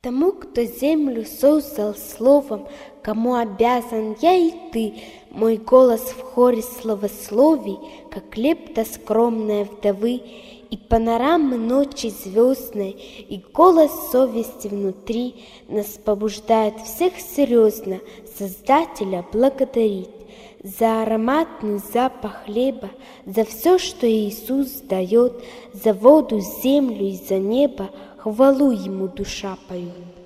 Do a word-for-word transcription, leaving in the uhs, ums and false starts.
Тому, кто землю создал словом, кому обязан я и ты, мой голос в хоре словословий, как лепта скромной вдовы, и панорамы ночи звездной, и голос совести внутри нас побуждает всех серьезно Создателя благодарить за ароматный запах хлеба, за все, что Иисус дает, за воду, землю и за небо, хвалу Ему душа поет.